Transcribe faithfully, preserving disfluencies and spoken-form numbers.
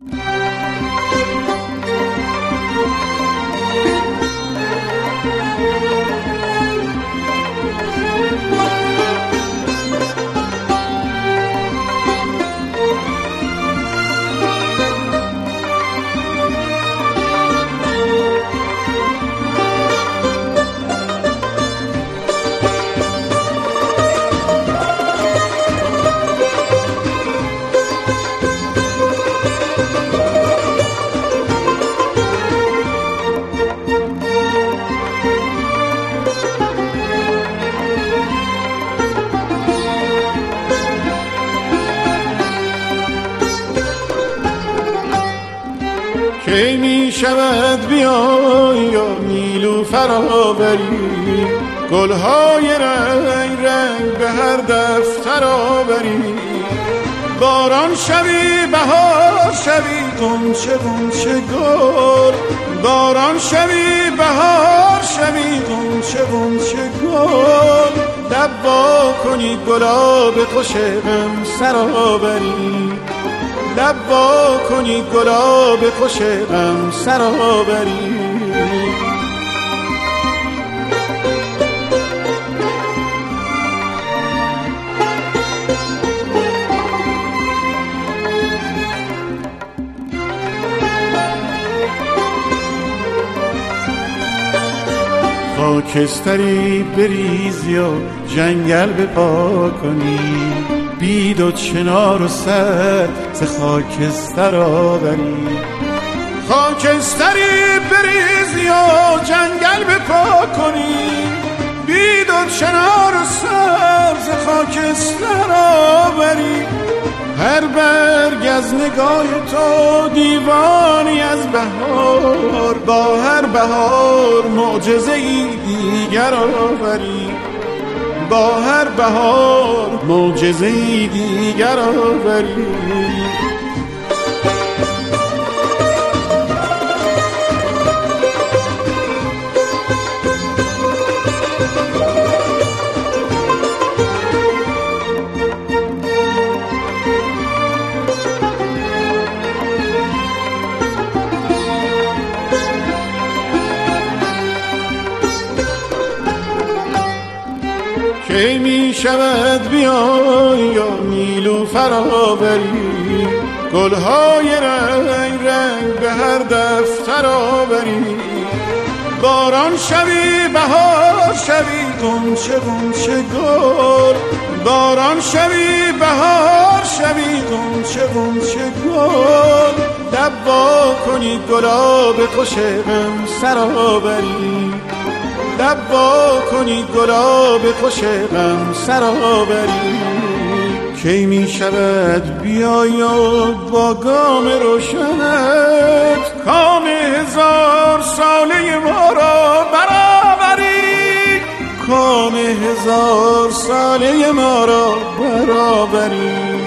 کی می شود بیای یا نیلوفر بری، گلهای رنگ رنگ به هر دفتر آوری، باران شوی بهار شوی غنچه غنچه گل، باران شوی بهار شوی غنچه غنچه گل، لب وا کنی گلاب خوش غم سرآوری، لب وا کنی گلاب خوش غم سرآوری. خاکستری بریزی و جنگل بپا کنی، بید و چنار و سر ز خاکستر آوری، خاکستری بریزی و جنگل بپا کنی، بید و چنار و سر ز خاکستر آوری، هر برگ از نگاه تو دیوانی از بهار، با هر بهار معجزه‌ای دیگر آوری، با هر بهار معجزه‌ای دیگر آوری. کی می شود بیای یا نیلوفر بری، گلهای رنگ رنگ به هر دفتر آوری، باران شوی بهار شوی غنچه غنچه گل، باران شوی بهار شوی غنچه غنچه گل، لب وا کنی گلاب خوش غم سرآوری، لب وا کنی گلاب خوش غم سرآوری. کی می شود بیای و با گام روشنت کام هزار ساله ما را برآوری، کام هزار ساله ما را برآوری.